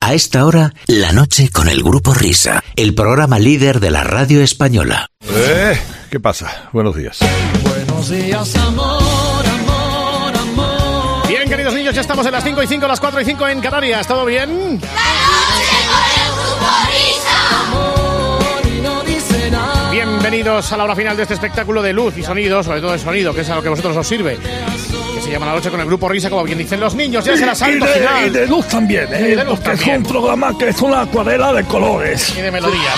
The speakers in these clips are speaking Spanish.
A esta hora, La Noche con el Grupo Risa, el programa líder de la radio española. ¿Qué pasa? Buenos días. Buenos días, amor, amor, amor. Bien, queridos niños, ya estamos en las 5:05, las 4:05 en Canarias. ¿Todo bien? ¡La Noche con el Grupo Risa! Amor y no dice nada. Bienvenidos a la hora final de este espectáculo de luz y sonido, sobre todo de sonido, que es a lo que a vosotros os sirve. Que se llama La Noche con el Grupo Risa, como bien dicen los niños. Ya es el asalto final. Y de luz también, Y de luz porque también. es un programa que es una acuarela de colores. Y de melodías.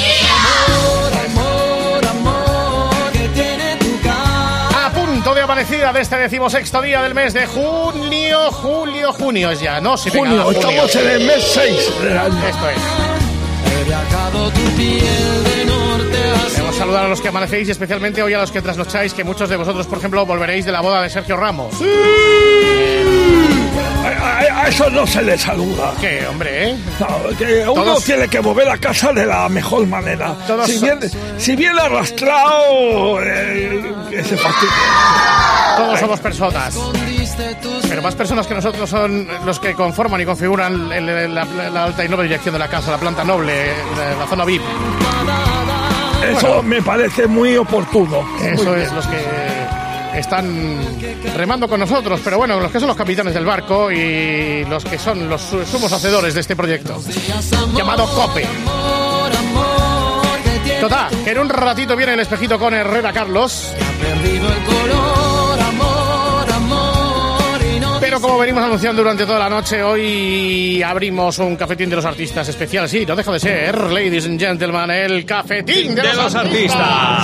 Amor, amor, que tiene tu cara. A punto de amanecida de este 16º día del mes de junio es ya, ¿no? Sí, venga, Junio, estamos en el mes 6 del año. Esto es. He viajado tu piel de norte a sur. Queremos saludar a los que amanecéis y especialmente hoy a los que trasnocháis, que muchos de vosotros, por ejemplo, volveréis de la boda de Sergio Ramos. A eso no se le saluda. ¿Qué, hombre, No, que uno Todos- tiene que volver a casa de la mejor manera. Todos- Si viene arrastrado, que se fastidie. Todos somos personas. Escondiste tus Pero más personas que nosotros son los que conforman y configuran la alta y noble dirección de la casa, la planta noble, la zona VIP. Eso me parece muy oportuno. Eso es, los que están remando con nosotros, pero bueno, los que son los capitanes del barco y los que son los sumos hacedores de este proyecto, llamado COPE. amor, amor, que tiene Total, que en un ratito viene el espejito con Herrera Carlos, perdido el color, amor, amor y no pero como venimos anunciando durante toda la noche, hoy abrimos un cafetín de los artistas especial, sí, no deja de ser, ladies and gentlemen, el cafetín de los artistas.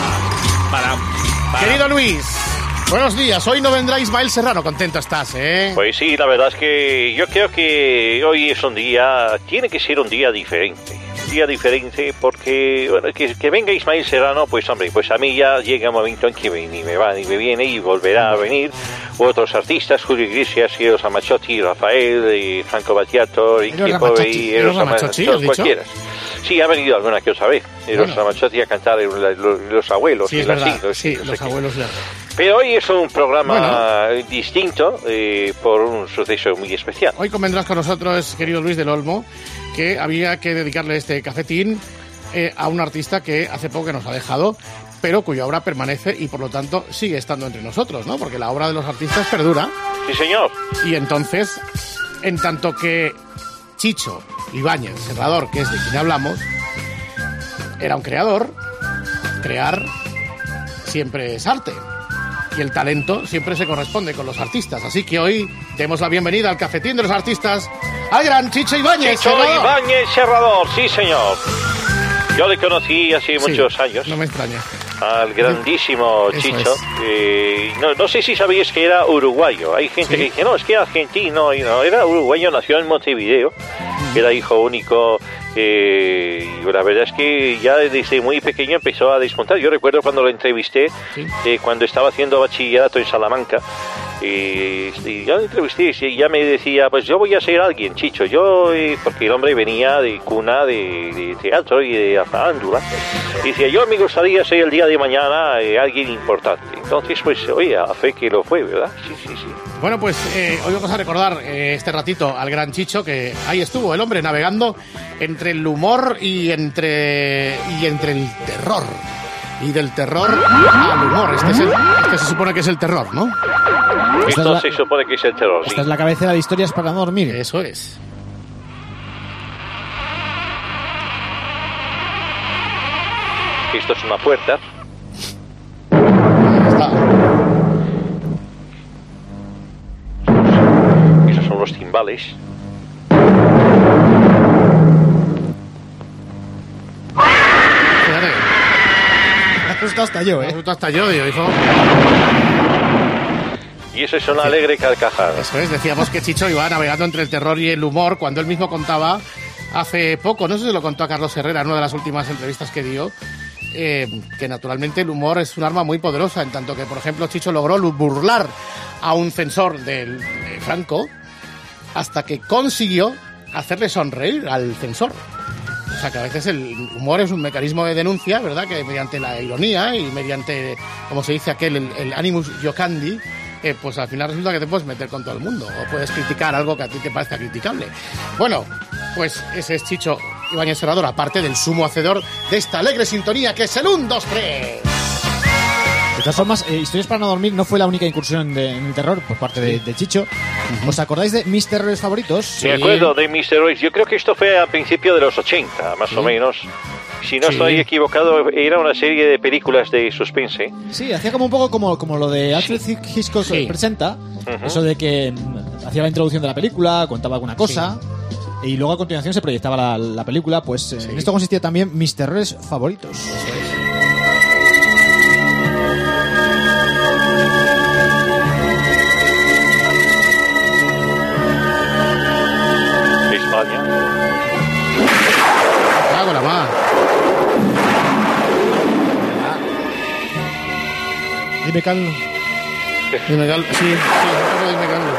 Querido Luis, buenos días. Hoy no vendrá Ismael Serrano. Contento estás, ¿eh? Pues sí, la verdad es que yo creo que hoy es un día, tiene que ser un día diferente. Un día diferente porque, bueno, que venga Ismael Serrano, pues hombre, pues a mí ya llega un momento en que ni me va ni me viene y volverá a venir otros artistas, Julio Iglesias, Eros Ramazzotti, Rafael, y Franco Battiato, Ricky Povey, y Eros Ramazzotti, ¿has dicho? cualquiera. Sí, ha venido alguna que otra vez. Eros Bueno. Ramazzotti a cantar los abuelos. Sí, es y las verdad. siglos, Sí, no sé los qué. abuelos de... Pero hoy es un programa distinto por un suceso muy especial. Hoy convendrás con nosotros, querido Luis del Olmo, que había que dedicarle este cafetín a un artista que hace poco que nos ha dejado, pero cuya obra permanece y por lo tanto sigue estando entre nosotros, ¿no? Porque la obra de los artistas perdura. Sí, señor. Y entonces, en tanto que Chicho Ibáñez Serrador, que es de quien hablamos, era un creador, crear siempre es arte. Y el talento siempre se corresponde con los artistas. Así que hoy demos la bienvenida al cafetín de los artistas al gran Chicho Ibáñez Chicho Serrador. Ibáñez Serrador, sí, señor. Yo le conocí hace Sí, muchos años, No me extraña. al grandísimo Eso Chicho. es. No sé si sabíais que era uruguayo. Hay gente Sí. que dice, no, es que era argentino. Y no, era uruguayo, nació en Montevideo. Era hijo único. Y la verdad es que ya desde muy pequeño empezó a desmontar. Yo recuerdo cuando lo entrevisté, Sí. cuando estaba haciendo bachillerato en Salamanca. Y ya lo entrevisté y ya me decía, pues yo voy a ser alguien, Chicho. Porque el hombre venía de cuna de teatro y de farándula. Y decía, yo me gustaría ser el día de mañana alguien importante. Entonces, pues, oye, a fe que lo fue, ¿verdad? Sí. Bueno, pues hoy vamos a recordar este ratito al gran Chicho, que ahí estuvo el hombre navegando entre el humor y entre el terror. Y del terror al humor. Este se supone que es el terror, ¿no? Esto se supone que es el terror, sí. Esta es la cabecera de historias para no dormir. Eso es. Esto es una puerta. Ahí está. Esos son los timbales. Fíjate. Me asusta hasta yo, Me asusta hasta yo, digo, hijo. Y eso es una alegre carcajada. Eso es, decíamos que Chicho iba navegando entre el terror y el humor cuando él mismo contaba hace poco, no sé si lo contó a Carlos Herrera en una de las últimas entrevistas que dio, que naturalmente el humor es un arma muy poderosa, en tanto que, por ejemplo, Chicho logró burlar a un censor de Franco hasta que consiguió hacerle sonreír al censor. O sea, que a veces el humor es un mecanismo de denuncia, ¿verdad? Que mediante la ironía y mediante, como se dice aquel, el animus jocandi, pues al final resulta que te puedes meter con todo el mundo o puedes criticar algo que a ti te parezca criticable. Bueno, Pues ese es Chicho Ibáñez Serrador, aparte del sumo hacedor de esta alegre sintonía que es el 1, 2, 3. De todas formas, Historias para no dormir no fue la única incursión en el terror por parte de Chicho. ¿Os acordáis de mis terrores favoritos? Me acuerdo de Mr. Royce. Yo creo que esto fue a principios de los 80, más o menos. Si no estoy equivocado, era una serie de películas de suspense. Sí, hacía como un poco como lo de Alfred Hitchcock presenta. Eso de que hacía la introducción de la película, contaba alguna cosa. Y luego a continuación se proyectaba la película. Pues en esto consistía también mis terrores favoritos. Hago la más. Dime, Carlos. Dime, Carlos. Sí, dime, Carlos.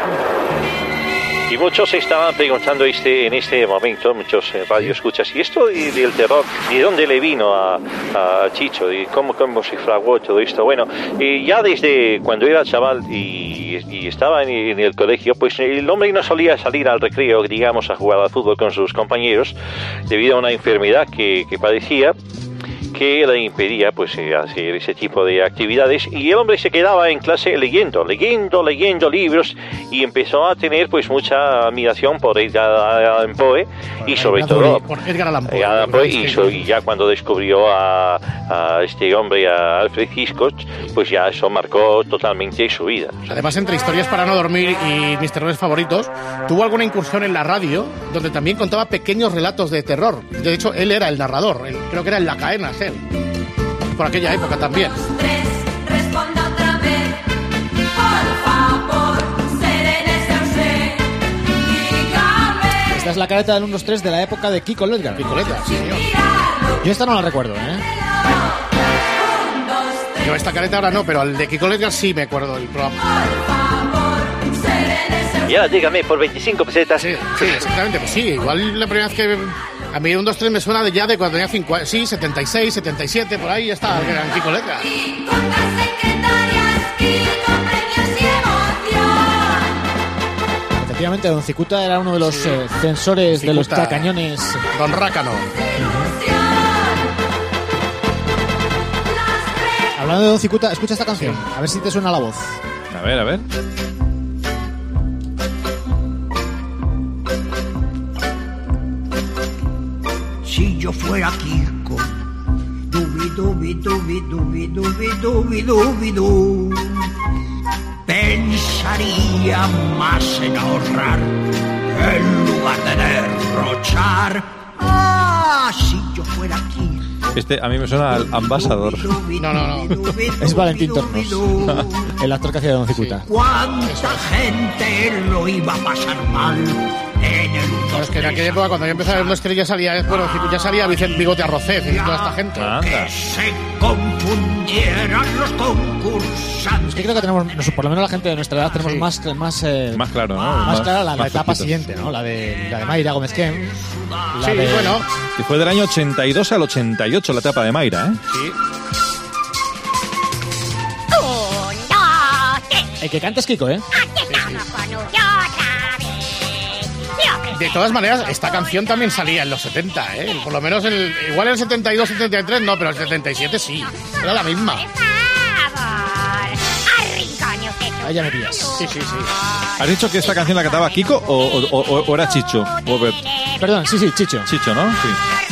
Y muchos estaban preguntando en este momento, muchos radioescuchas, ¿y esto del terror? ¿De dónde le vino a Chicho? ¿Y cómo se fraguó todo esto? Bueno, ya desde cuando era chaval y estaba en el colegio, pues el hombre no solía salir al recreo, digamos, a jugar al fútbol con sus compañeros, debido a una enfermedad que padecía, que le impedía pues hacer ese tipo de actividades, y el hombre se quedaba en clase leyendo libros, y empezó a tener pues mucha admiración por Edgar Allan Poe y sobre todo por Edgar Allan Poe, y ya cuando descubrió a este hombre, a Alfred Hitchcock, pues ya eso marcó totalmente su vida. Además, entre Historias para no dormir y mis terrores favoritos, tuvo alguna incursión en la radio donde también contaba pequeños relatos de terror. De hecho, él era el narrador, creo que era en La Cadena, por aquella época también. Responda otra vez, por favor, serénese, dígame. Esta es la careta del 1, 2, 3 de la época de Kiko Ledgar. Kiko Ledgar, sí, señor. Yo esta no la recuerdo, Yo esta careta ahora no, pero el de Kiko Ledgar sí me acuerdo del programa. Ya, dígame, por 25 pesetas. Sí, exactamente, pues sí, igual la primera vez que... A mí 1, 2, 3 me suena de ya de cuando tenía 5 años. Sí, 76, 77, por ahí ya está, el gran Kiko Ledgar. Efectivamente, Don Cicuta era uno de los censores de los tacañones. Don Rácano. Hablando de Don Cicuta, escucha esta canción, a ver si te suena la voz. A ver. Si yo fuera Kiko, dubi, pensaría más en ahorrar en lugar de derrochar. Ah, si yo fuera Kiko. Este a mí me suena al ambasador. No. Es Valentín Tornos, el actor que hacía de Don Cicuta. ¿Cuánta gente lo iba a pasar mal en el Pero es que en aquella época, cuando yo empezaba a ver 1, 2, 3, ya salía Vicente Bigote Arrocez y toda esta gente. que se confundieran los concursantes? Es que creo que tenemos, por lo menos la gente de nuestra edad, tenemos más claro, ¿no? Más clara la más etapa fresquito. siguiente, ¿no? La de Mayra Gómez Kem. Sí, bueno. Que fue del año 82 al 88 la etapa de Mayra, ¿eh? Sí. El que canta es Kiko, ¿eh? De todas maneras, esta canción también salía en los 70, ¿eh? Por lo menos igual en el 72, 73 no, pero el 77 sí. Era la misma. Ahí ya me pillas. Sí. ¿Has dicho que esta canción la cantaba Kiko o era Chicho? Robert. Perdón, sí, Chicho. Chicho, ¿no? Sí.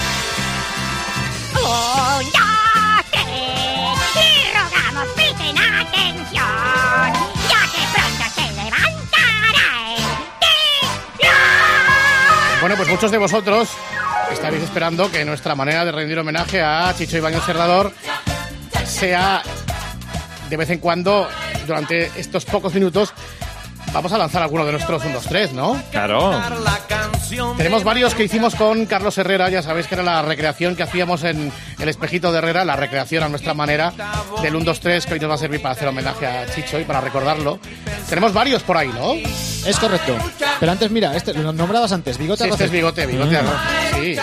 Bueno, pues muchos de vosotros estaréis esperando que nuestra manera de rendir homenaje a Chicho Ibáñez Serrador sea de vez en cuando, durante estos pocos minutos, vamos a lanzar alguno de nuestros 1, 2, 3, ¿no? Claro. Tenemos varios que hicimos con Carlos Herrera, ya sabéis que era la recreación que hacíamos en el Espejito de Herrera, la recreación a nuestra manera del 1, 2, 3, que hoy nos va a servir para hacer homenaje a Chicho y para recordarlo. Tenemos varios por ahí, ¿no? Es correcto. Pero antes, mira, lo nombrabas antes, Bigote Sí, este Arrocet. es Bigote Arrocet, sí.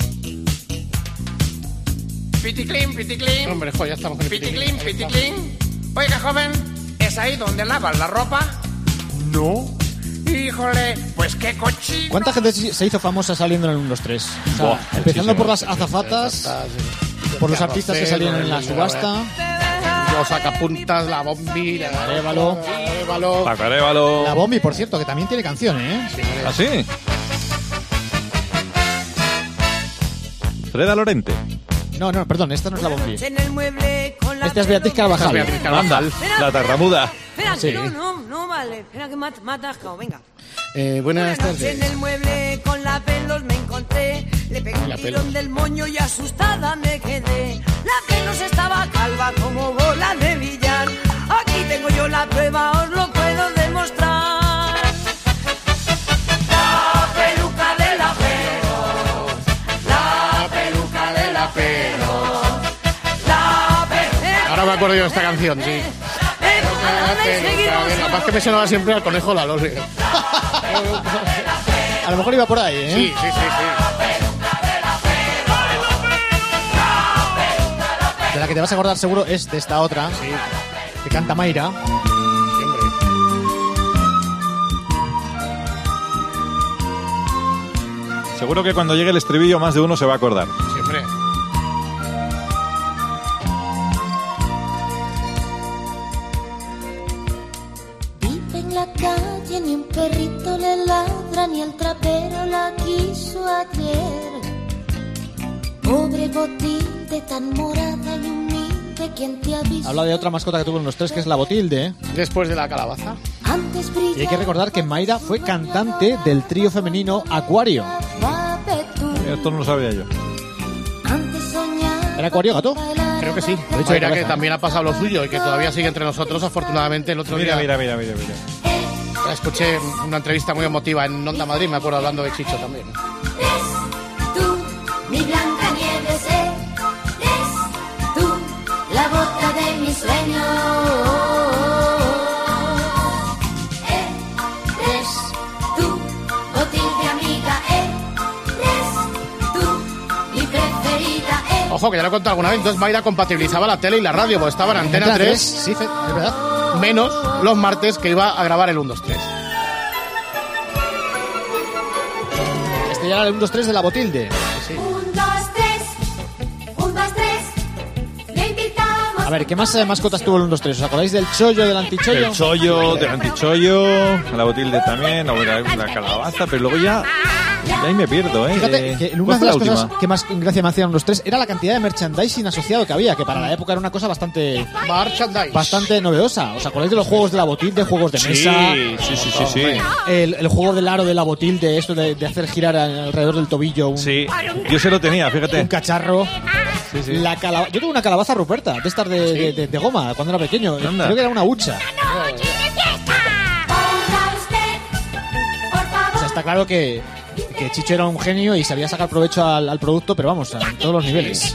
Piticlin, piticlin. Hombre, joder, ya estamos con el Piticlin, piticlin. Oiga, joven, ¿es ahí donde lavan la ropa? No. Híjole, pues qué cochino. ¿Cuánta gente se hizo famosa saliendo en el 1, 2, 3? O sea, empezando por las azafatas, por los artistas que salían en la subasta. Los sacapuntas, la Bombi, la Arévalo. La Bombi, por cierto, que también tiene canciones, ¿eh? ¿Ah, sí? Freda Lorente. No, perdón, esta no es la Bombi. Esta es Beatriz Carvajal. Anda, la tartamuda. Espera, Sí. que no vale. Espera, que me ha atascado, venga. Buenas En tardes. el mueble con la pelos me encontré. Le pegué un La tirón Pelos. del moño y asustada me quedé. La pelos estaba calva como bola de billar. Aquí tengo yo la prueba, os lo puedo demostrar. La peluca de la pelos. La peluca de la pelos. La peluca. Ahora me acuerdo yo de esta canción, sí. La más que me sonaba siempre al conejo la Loli. A lo mejor iba por ahí, ¿eh? Sí. De la que te vas a acordar seguro es de esta otra, que canta Mayra. Seguro que cuando llegue el estribillo más de uno se va a acordar. Siempre. Vive en la calle, ni un perrito le ladra, ni el trapero la quiso ayer. Pobre Botilde, tan morada y humilde, ¿quién te ha visto? Habla de otra mascota que tuvo en los 3, que es la Botilde, ¿eh? Después de la calabaza. Antes Y hay que recordar que Mayra fue cantante del trío femenino Acuario. Esto no lo sabía yo. ¿Era Acuario, gato? Creo que sí. Lo he dicho de Mayra, que cabeza. también ha pasado lo suyo y que todavía sigue entre nosotros, afortunadamente. El otro día Mira. escuché una entrevista muy emotiva en Onda Madrid, me acuerdo, hablando de Chicho también. Tú, mi blanca nieve, eres tú, la gota de mis sueños. Eres tú, Botilde amiga, eres tú, mi preferida. Ojo, que ya lo he contado alguna vez, entonces Mayra compatibilizaba la tele y la radio, porque estaba en Antena 3. Sí, es verdad. Menos los martes que iba a grabar el 1, 2, 3. Este ya era el 1, 2, 3 de la Botilde. Sí. 1, 2, 3, 1, 2, 3, le invitamos. A ver, ¿qué más mascotas tuvo el 1, 2, 3? ¿Os acordáis del chollo, del antichollo? El chollo, del antichollo, la Botilde también, la calabaza, pero luego ya ahí me pierdo, ¿eh? Fíjate que una ¿cuál de fue las la cosas última? que más gracia me hacían los 3 era la cantidad de merchandising asociado que había, que para la época era una cosa bastante novedosa. ¿Os acordáis de los juegos de la Botilde, juegos de mesa? Sí. El juego del aro de la Botilde, esto de hacer girar alrededor del tobillo Sí, yo se lo tenía, fíjate. un cacharro. Sí. Yo tuve una calabaza ruperta, de estas de goma, cuando era pequeño. Anda. Creo que era una hucha. O sea, está claro que Chicho era un genio y sabía sacar provecho al producto, pero vamos, a todos los niveles.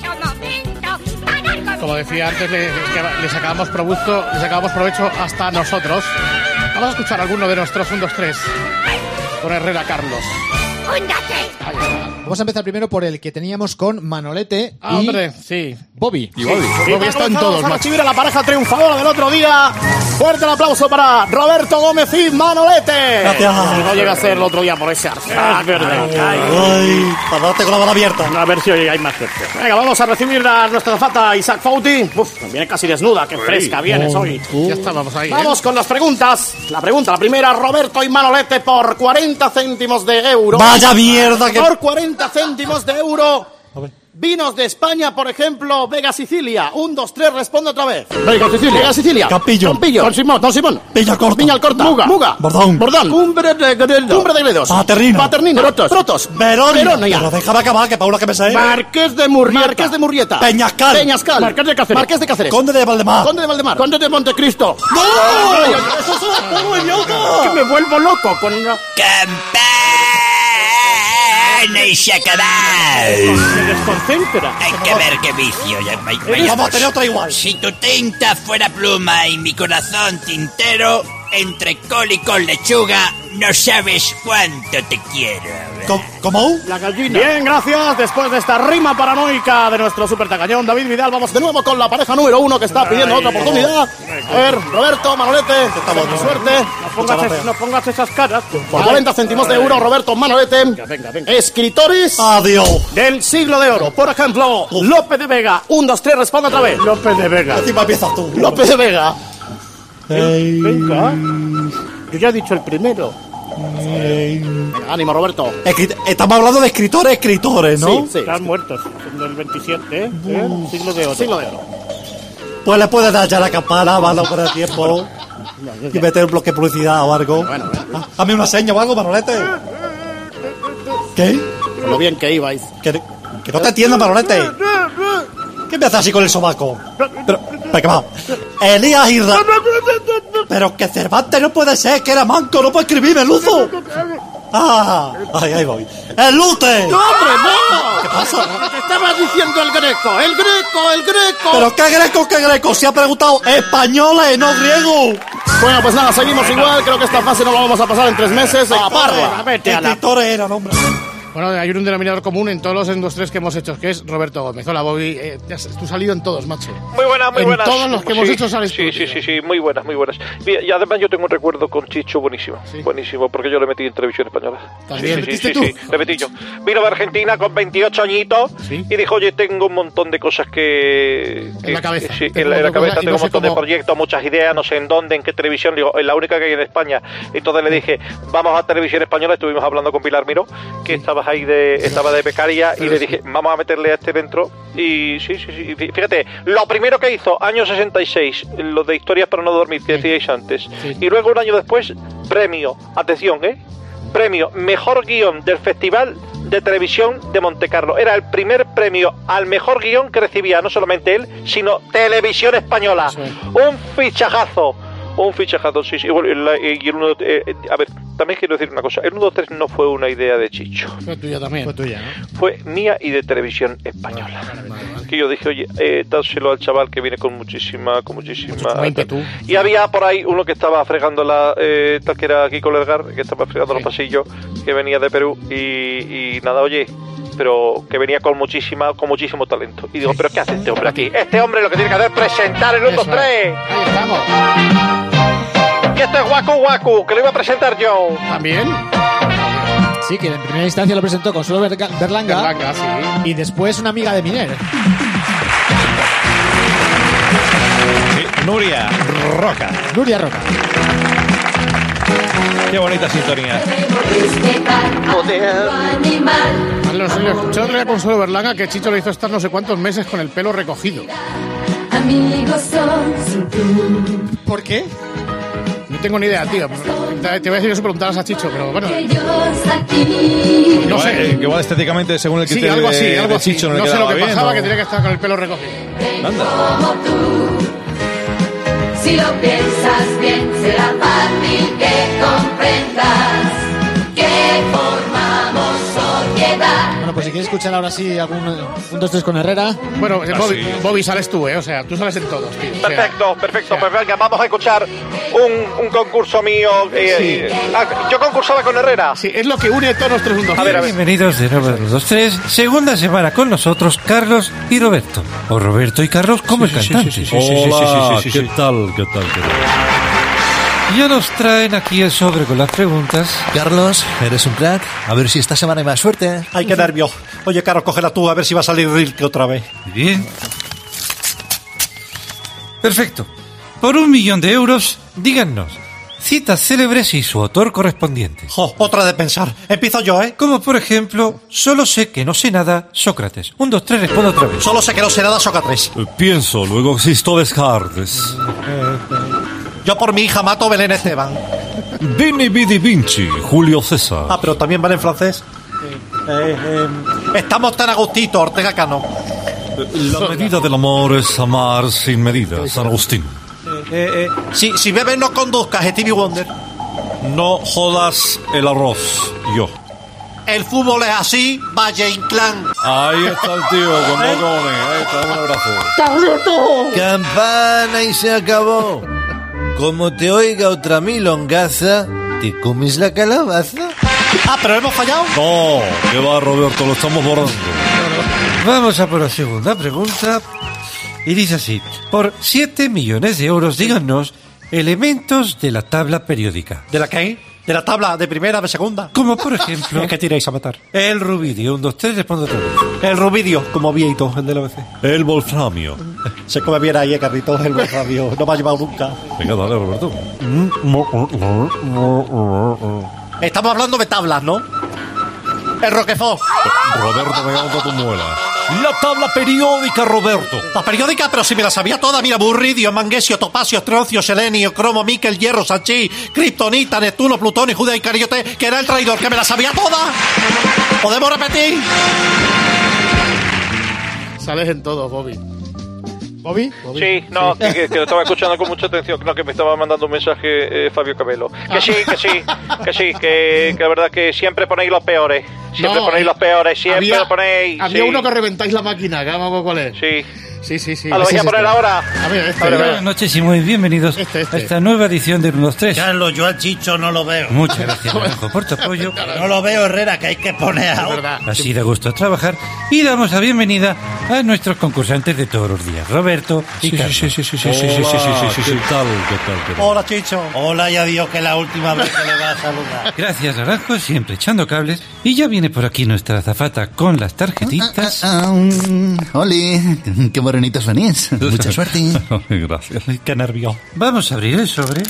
Como decía antes, le sacábamos provecho hasta nosotros. Vamos a escuchar alguno de nuestros 1, 2, 3 con Herrera Carlos. Vamos a empezar primero por el que teníamos con Manolete y Hombre, sí. Bobby. Bobby está en todos. A macho. recibir a la pareja triunfadora del otro día. Fuerte el aplauso para Roberto Gómez y Manolete. Gracias. No llega a ser el otro día por ese Arsenal. Ay, para darte con la bola abierta. A ver si hoy hay más gente. Venga, vamos a recibir a nuestra azafata Isaac Fauti. Uf, viene casi desnuda, qué fresca vienes hoy. Ya estábamos ahí. Vamos con las preguntas. La primera, Roberto y Manolete por 40 céntimos de euro. Vaya mierda que... Por 40 céntimos de euro. Vinos de España, por ejemplo, Vega Sicilia. 1, 2, 3, responde otra vez. Vega Sicilia. Campillo. Don Simón. Villacorta. Viñalcorta. Muga. Bordón. Cumbre de Gredos. Paternina. Protos. Verónica. Pero déjame acabar, que Paula que me sé. Marqués de Murrieta. Peñascal. Marqués de Cáceres. Conde de Valdemar. Conde de Montecristo. ¡No! ¡Eso es un idiota! Que me vuelvo loco con... Y se acabó. Se desconcentra. Hay que ver qué vicio. Vamos a tener otra igual. Si tu tinta fuera pluma y mi corazón tintero, entrecol y con lechuga, no sabes cuánto te quiero. ¿Cómo? La gallina. Bien, gracias. Después de esta rima paranoica de nuestro supertacañón David Vidal, vamos de nuevo con la pareja número 1 que está pidiendo otra oportunidad. A ver, Roberto, Manolete, suerte. No pongas esas caras. Por 40 céntimos de euro, Roberto, Manolete. Venga. Escritores Adiós. del siglo de oro. Por ejemplo, Lope de Vega. 1, 2, 3, responde otra vez. López de Vega. Encima empiezas tú. Lope de Vega. Venga. Yo ya he dicho el primero. Venga, ánimo, Roberto. Estamos hablando de escritores, ¿no? Sí. Están muertos. Son del 27, ¿eh? Siglo de oro. Siglo de oro. Pues le puedes dar ya la campana, vale, por el tiempo. Y meter un bloque de publicidad o algo. Bueno. Hazme una seña o algo, Manolete. ¿Qué? Por lo bien que ibais. Que no te entiendo, Manolete. ¿Qué me haces así con el sobaco? Pero qué va. Elías Irra. Pero que Cervantes no puede ser, que era manco, no puede escribir, Meluzo. Ahí voy. ¡El Lute! ¡No, hombre, no! ¿Qué pasa? Te estabas diciendo el greco. ¿Pero qué greco? Se ha preguntado españoles, no griego. Bueno, pues nada, seguimos igual. Creo que esta fase no la vamos a pasar en 3 meses. ¡A parra! ¿Qué escritores eran, hombre? Bueno, hay un denominador común en todos los 2-3 que hemos hecho, que es Roberto Gómez. Hola, Bobby. Tú has salido en todos, macho. Muy buenas. En todos los que hemos hecho sales tú. Sí, muy buenas. Y además yo tengo un recuerdo con Chicho buenísimo. Sí. Buenísimo, porque yo le metí en televisión española. ¿También? Sí, le metí yo. Vino de Argentina con 28 añitos y dijo, oye, tengo un montón de cosas que... En la cabeza. Sí, en la cabeza tengo un montón de proyectos, muchas ideas, no sé en dónde, en qué televisión. Digo, es la única que hay en España. Entonces le dije, vamos a televisión española. Estuvimos hablando con Pilar Miró, que estaba de becaria, y le dije, vamos a meterle a este dentro. Y sí. Fíjate, lo primero que hizo, año 66, lo de Historias para no dormir, que decíais antes. Sí. Y luego un año después, premio, atención, premio Mejor Guión del Festival de Televisión de Montecarlo. Era el primer premio al mejor guión que recibía no solamente él, sino Televisión Española. Sí. Un fichajazo, sí. Y el 1, a ver, también quiero decir una cosa. El 1, 2, 3 no fue una idea de Chicho. Fue tuya también. Fue tuya, ¿no? Fue mía y de Televisión Española. Vale. Que yo dije, oye, dáselo al chaval que viene con muchísima ímpetu. Y había por ahí uno que estaba fregando tal que era Kiko Lergar, que estaba fregando los pasillos, que venía de Perú y nada, oye, pero que venía con muchísimo talento. Y digo, ¿pero qué hace este hombre aquí? Este hombre lo que tiene que hacer es presentar el 1, 2, 3. Ahí estamos. Y esto es Waku, que lo iba a presentar yo. ¿También? Sí, que en primera instancia lo presentó Consuelo Berlanga, sí. Y después una amiga de Miner. Nuria Roca. Qué bonita sintonía. Lo escuché otro día con Consuelo Berlanga, que Chicho le hizo estar no sé cuántos meses con el pelo recogido. Amigos son sin tú. ¿Por qué? No tengo ni idea, tío. Te voy a decir eso, preguntarás a Chicho, pero bueno. No sé. Que igual estéticamente, según el criterio algo así. de Chicho, no sé lo que bien, pasaba, que tenía que estar con el pelo recogido. Anda. Como tú. Si lo piensas bien, será fácil que comprendas que formamos sociedad. Bueno, pues si quieres escuchar ahora sí algún 1, 2, 3 con Herrera. Bueno, Bobby sales tú, o sea, tú sales en todos, tío. Perfecto. Pues venga, vamos a escuchar un concurso mío. Yo concursaba con Herrera. Sí, es lo que une todos los 3 1, 2, 3. A ver. Bienvenidos de nuevo a los 2, 3. Segunda semana con nosotros, Carlos y Roberto. O Roberto y Carlos como el cantante. Hola, ¿qué tal? Ya nos traen aquí el sobre con las preguntas. Carlos, eres un crack. A ver si esta semana hay más suerte. Ay, qué nervio. Oye, Carlos, cógela tú, a ver si va a salir Rilke otra vez. Bien. Perfecto. Por 1.000.000 de euros, díganos citas célebres y su autor correspondiente. Otra de pensar. Empiezo yo, Como por ejemplo, solo sé que no sé nada, Sócrates. 1, 2, 3, responde otra vez. Solo sé que no sé nada, Sócrates. Pienso, luego existo Descartes. Yo por mi hija mato Belén Esteban. Vini Vidi Vinci, Julio César. Pero también vale en francés. Estamos tan a gustito, Ortega Cano. La medida del amor es amar sin medida, San Agustín. Si bebes no conduzcas, Stevie Wonder. No jodas el arroz, yo. El fútbol es así, Valle Inclán. Ahí está el tío, con bocones. Ahí está, un abrazo. ¡Campana y se acabó! Como te oiga otra milongaza, ¿te comes la calabaza? Ah, pero hemos fallado. No, que va, Roberto, lo estamos borrando. Vamos a por la segunda pregunta. Y dice así: por 7 millones de euros, díganos elementos de la tabla periódica. ¿De la qué? ¿De la tabla de primera, de segunda? Como por ejemplo... ¿Qué tiráis a matar? El rubidio. 1, 2, 3, respondo otra vez. El rubidio, como Vieito, el del ABC. El wolframio. Se come bien ahí, Carlitos, el wolframio. No me ha llevado nunca. Venga, dale, Roberto. Estamos hablando de tablas, ¿no? El Roquefort. Roberto, me hago tu muela. La tabla periódica, Roberto. La periódica, pero si me la sabía toda. Mira, burridio, manguesio, topacio, estroncio, selenio, cromo, níquel, hierro, sanchí, kriptonita, Neptuno, Plutón y Judea Iscariote, que era el traidor, que me la sabía toda. ¿Podemos repetir? Sales en todo, Bobby. ¿Bobby? Sí, no, sí. Que lo estaba escuchando con mucha atención, no, que me estaba mandando un mensaje Fabio Cabello. Que la verdad que siempre ponéis los peores. Siempre ponéis los peores, siempre lo ponéis. Había uno que reventáis la máquina, ¿qué vamos con él? Sí. Sí. Lo voy a poner ahora. A ver, Buenas noches y muy bienvenidos a esta nueva edición de 1, 2, 3. Carlos, yo al Chicho no lo veo. Muchas gracias, Naranjo, por tu apoyo. No lo veo, Herrera, que hay que poner ahora. Así da gusto trabajar. Y damos la bienvenida a nuestros concursantes de todos los días, Roberto y Carlos. Sí. ¿Qué tal? Hola, Chicho. Hola y adiós, que es la última vez que le va a saludar. Gracias, Naranjo, siempre echando cables. Y ya viene por aquí nuestra azafata con las tarjetitas. Oli, qué morenitos venís. Mucha suerte. Gracias. Qué nervio. Vamos a abrir el sobre.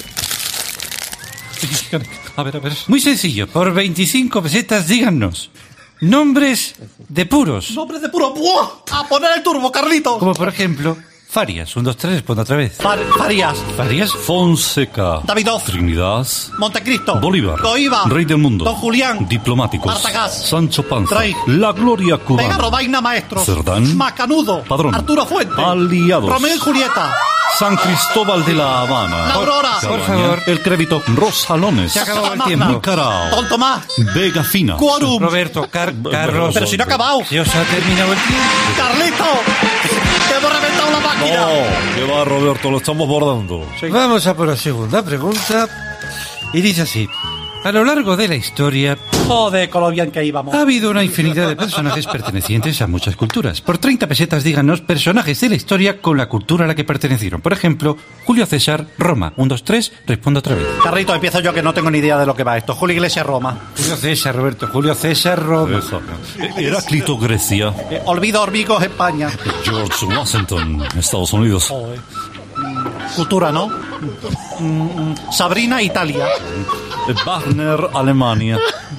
A ver. Muy sencillo, por 25 pesetas díganos nombres de puros. Nombres de puro. ¡Buah! A poner el turbo, Carlito. Como por ejemplo, Farias. 1, 2, 3, respondo otra vez. Farias. Fonseca. Davidoff. Trinidad. Montecristo. Bolívar. Coiba. Rey del mundo. Don Julián. Diplomáticos. Martagás. Sancho Panza. Drake. La gloria cubana. Vega Robaina, maestros. Cerdán. Macanudo. Padrón. Arturo Fuente. Aliados. Romeo y Julieta. San Cristóbal de la Habana. La Aurora. Por favor. El crédito. Rosalones. Se ha acabado el tiempo. Nicarao. Don Tomás. Vega Fina. Quórum. Roberto, Carlos. Pero si no ha acabado. Se os ha terminado el tiempo. Carlito. Que hemos reventado la máquina. No, que va, Roberto, lo estamos bordando. Vamos a por la segunda pregunta. Y dice así: a lo largo de la historia, Joder, con lo bien que íbamos. ha habido una infinidad de personajes pertenecientes a muchas culturas. Por 30 pesetas díganos personajes de la historia con la cultura a la que pertenecieron. Por ejemplo, Julio César, Roma. 1, 2, 3, respondo otra vez. Carrito, empiezo yo que no tengo ni idea de lo que va esto. Julio Iglesias, Roma. Julio César, Roberto. Julio César, Roma. Eso. Heráclito, Grecia. Olvido Hormigos, España. George Washington, Estados Unidos. Joder. Cultura, ¿no? Sabrina, Italia. Wagner, Alemania.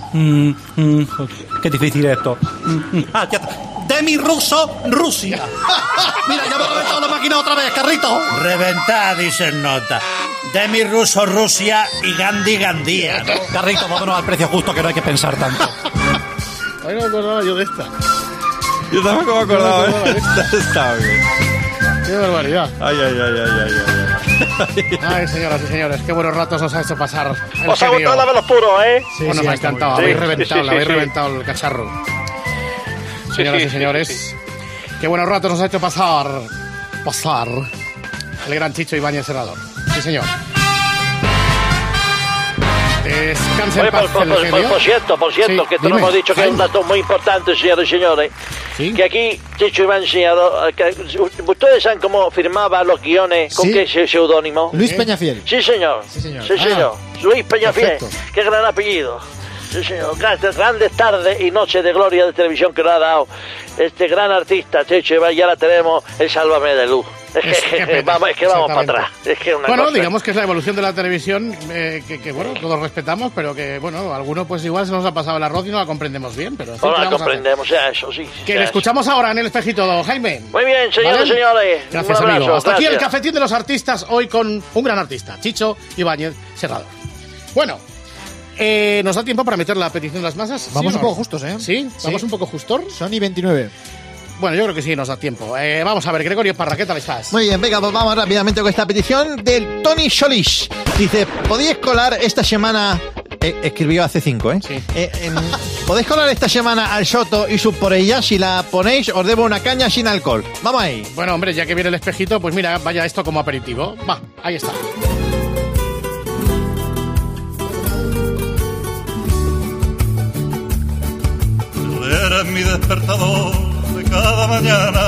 Qué difícil esto. Ya está. Demi Russo, Rusia. Mira, ya me ha reventado la máquina otra vez, Carrito. Reventada, dicen nota. Demi Russo, Rusia y Gandhi, Gandía, ¿no? Carrito, vámonos al precio justo, que no hay que pensar tanto. Ay, no me acordaba yo de esta. Yo tampoco me acordaba, Está bien. Qué barbaridad. Ay. Ay, señoras y señores, qué buenos ratos os ha hecho pasar. Os ha gustado la de los puros, ¿eh? Sí, bueno, me ha encantado. Habéis reventado el cacharro. Señoras y señores, qué buenos ratos nos ha hecho pasar el gran Chicho Ibáñez Serrador. Sí, señor. Descanse en paz, por cierto, que esto no hemos dicho que es un dato muy importante, señores y señores. ¿Sí? Que aquí Chicho Iván Serrador, ¿ustedes saben cómo firmaba los guiones? ¿Con qué seudónimo? Luis Peñafiel. Sí, señor. Sí, señor. Luis Peñafiel. Perfecto. Qué gran apellido. Sí, señor. Grandes tardes y noches de gloria de televisión que nos ha dado este gran artista, Chicho Iván. Ya la tenemos el Sálvame de Luz. Es que vamos para atrás. Es que una bueno, cosa. digamos que es la evolución de la televisión que bueno, todos respetamos, pero que, bueno, alguno pues igual se nos ha pasado el arroz y no la comprendemos bien, pero... No la comprendemos, ya eso, sí. Que le escuchamos ahora en el espejito, don Jaime. Muy bien, señores, ¿Vale? señores. Gracias, un abrazo, amigo. Hasta aquí el gracias. cafetín de los artistas, hoy con un gran artista, Chicho Ibáñez Serrador. Bueno, ¿nos da tiempo para meter la petición de las masas? Vamos ¿Sí, un no? poco justos, ¿eh? ¿Sí? ¿Vamos un poco justor? Sony 29. Bueno, yo creo que sí nos da tiempo. Vamos a ver, Gregorio Parra, ¿qué tal estás? Muy bien, venga, pues vamos rápidamente con esta petición del Tony Solish. Dice, ¿podéis colar esta semana... escribió hace 5, ¿eh? Sí. ¿Podéis colar esta semana al Soto y sub por ella? Si la ponéis, os debo una caña sin alcohol. Vamos ahí. Bueno, hombre, ya que viene el espejito, pues mira, vaya esto como aperitivo. Va, ahí está. es mi despertador de cada mañana.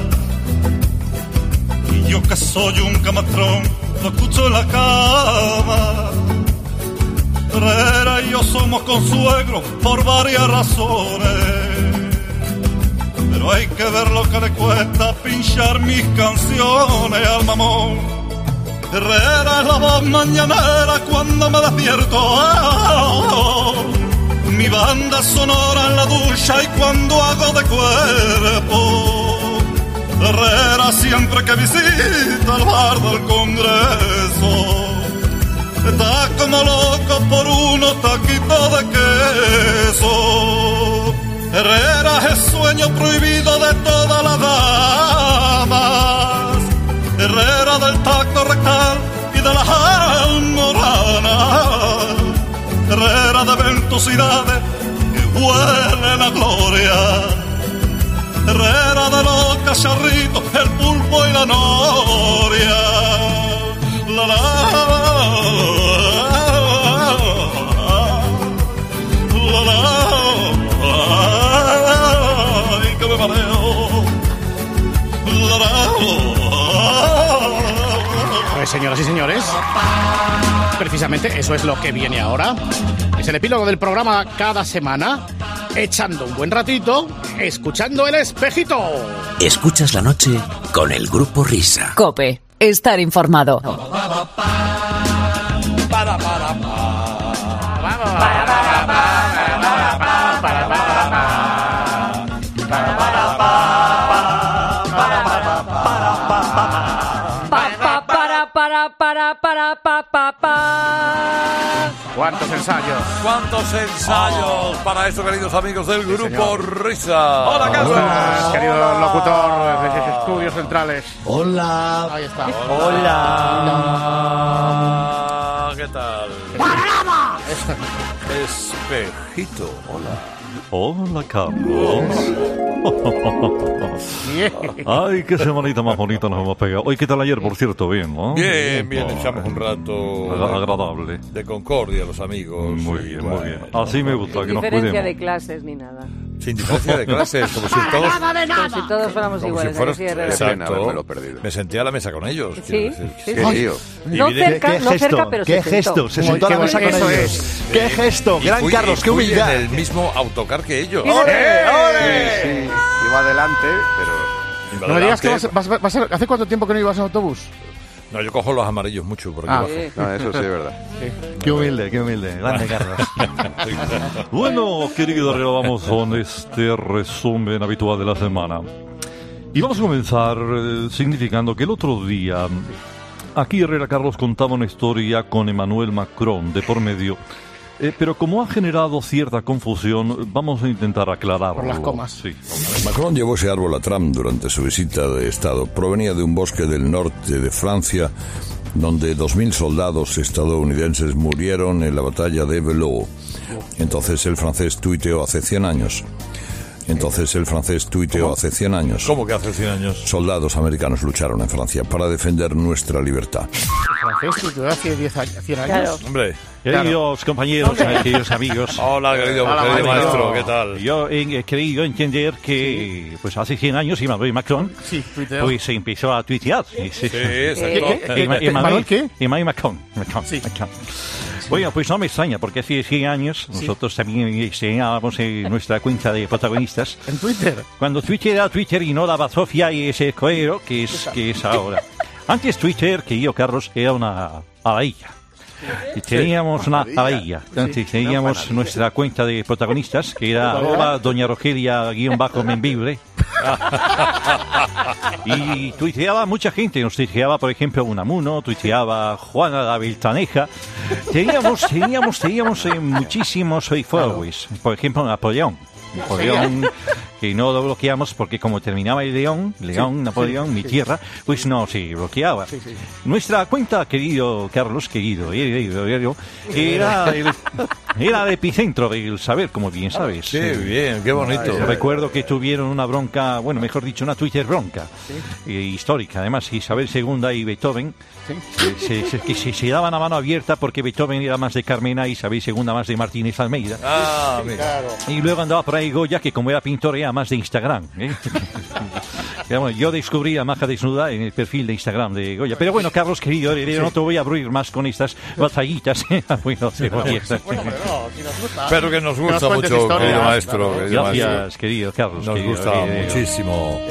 Y yo que soy un camastrón, lo escucho en la cama. Herrera y yo somos consuegros por varias razones, pero hay que ver lo que le cuesta pinchar mis canciones al mamón. Herrera es la voz mañanera cuando me despierto, mi banda sonora en la ducha y cuando hago de cuerpo. Herrera siempre que visita el bar del Congreso está como loco por unos taquitos de queso. Herrera es sueño prohibido de todas las damas. Herrera del tacto rectal y de las almoranas. Herrera de ventosidades que huelen a gloria. Herrera de los cacharritos, el pulpo y la noria. La la la la, ay que me mareo. La la. Pues señoras y señores, precisamente eso es lo que viene ahora. Es el epílogo del programa cada semana, echando un buen ratito, escuchando El Espejito. Escuchas la noche con el Grupo Risa. COPE. Estar informado. ¿Cuántos ensayos? ¿Cuántos ensayos para eso, queridos amigos del Grupo Risa? Hola, Carlos. Hola, querido locutor de Estudios Centrales. Hola. Ahí está. Hola. ¿Qué tal? ¡Panorama! Espejito. Hola. Hola, Carlos. Ay, qué semanita más bonita nos hemos pegado. Hoy, ¿qué tal ayer, por cierto? Bien, ¿no? Bien, echamos un rato agradable. De concordia, los amigos. Muy bien, muy bien. Así me gusta, que nos cuidemos. Sin diferencia de clases ni nada. Sin diferencia de clases, como si todos... Como si todos fuéramos iguales. Si exacto, me senté a la mesa con ellos. Sí, sí. No cerca, pero ¿Qué gesto? Se sentó a la mesa con ellos. ¡Qué gesto! Gran Carlos, qué humildad. En el mismo autocar que ellos. ¡Ole! Sí, iba adelante, pero... No me digas que vas a... ¿Hace cuánto tiempo que no ibas en autobús? No, yo cojo los amarillos mucho por aquí abajo. No, eso sí es verdad. Sí. Qué humilde. Grande, Carlos. Bueno, querido Herrera, vamos con este resumen habitual de la semana. Y vamos a comenzar significando que el otro día, aquí Herrera Carlos contaba una historia con Emmanuel Macron de por medio. Pero como ha generado cierta confusión, vamos a intentar aclararlo. Por las comas. Sí. Macron llevó ese árbol a Trump durante su visita de Estado. Provenía de un bosque del norte de Francia, donde 2.000 soldados estadounidenses murieron en la batalla de Belleau. Entonces el francés tuiteó hace 100 años. ¿Cómo que hace 100 años? Soldados americanos lucharon en Francia para defender nuestra libertad. ¿El francés tuiteó hace 100 años? Claro. Hombre. Queridos compañeros, queridos amigos. Hola, querido maestro, ¿qué tal? Yo he querido entender que pues hace 100 años Emmanuel Macron pues se empezó a tuitear. Sí, exacto. ¿Emmanuel qué? Emmanuel Macron. Bueno, pues no me extraña, porque hace 100 años nosotros también estrenábamos nuestra cuenta de protagonistas. ¿En Twitter? Cuando Twitter era Twitter y no la bazofia y ese coero que es ahora. Antes Twitter, querido Carlos, era una alailla. Y teníamos una alailla. Entonces teníamos nuestra cuenta de protagonistas, que era @doña Rogelia_Membible. Y tuiteaba mucha gente. Nos tuiteaba, por ejemplo, Unamuno, tuiteaba Juana la Beltaneja. Teníamos muchísimos followers. Por ejemplo, Napoleón, que no lo bloqueamos porque como terminaba el León, Napoleón, mi tierra, pues no se bloqueaba. Nuestra cuenta, querido Carlos, era Era de epicentro del saber, como bien sabes. Qué bien, qué bonito. Recuerdo que tuvieron una bronca, bueno, mejor dicho, una Twitter bronca, histórica. Además, Isabel II y Beethoven se daban a mano abierta porque Beethoven era más de Carmena y Isabel II más de Martínez Almeida. Ah, mira. Y luego andaba por ahí Goya, que como era pintor era más de Instagram. Bueno, yo descubrí a Maja desnuda en el perfil de Instagram de Goya. Pero bueno, Carlos, querido, no te voy a aburrir más con estas batallitas. Bueno, pero que nos gusta mucho, querido maestro. Gracias, querido Carlos. Nos gusta muchísimo.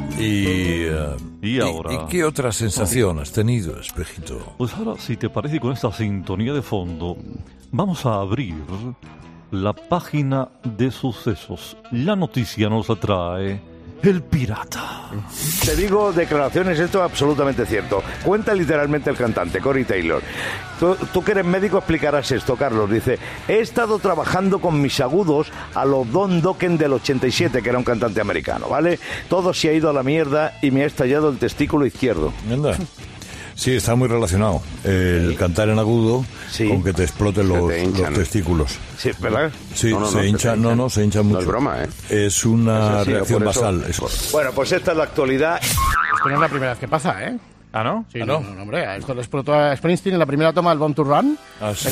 ¿Y ahora? ¿Y qué otra sensación has tenido, Espejito? Pues ahora, si te parece, con esta sintonía de fondo, vamos a abrir la página de sucesos. La noticia nos atrae el pirata. Te digo declaraciones, esto es absolutamente cierto. Cuenta literalmente el cantante, Corey Taylor. Tú que eres médico explicarás esto, Carlos. Dice, he estado trabajando con mis agudos a los Don Dokken del 87, que era un cantante americano, ¿vale? Todo se ha ido a la mierda y me ha estallado el testículo izquierdo. Anda. Sí, está muy relacionado el cantar en agudo con que te exploten los testículos. Sí, ¿verdad? Sí, se hinchan mucho. No es broma, ¿eh? Es una reacción basal. Bueno, pues esta es la actualidad. Esto no es la primera vez que pasa, ¿eh? ¿Ah, no? Sí, no, hombre. Esto lo explotó a Springsteen en la primera toma del Born to Run. Ah, sí.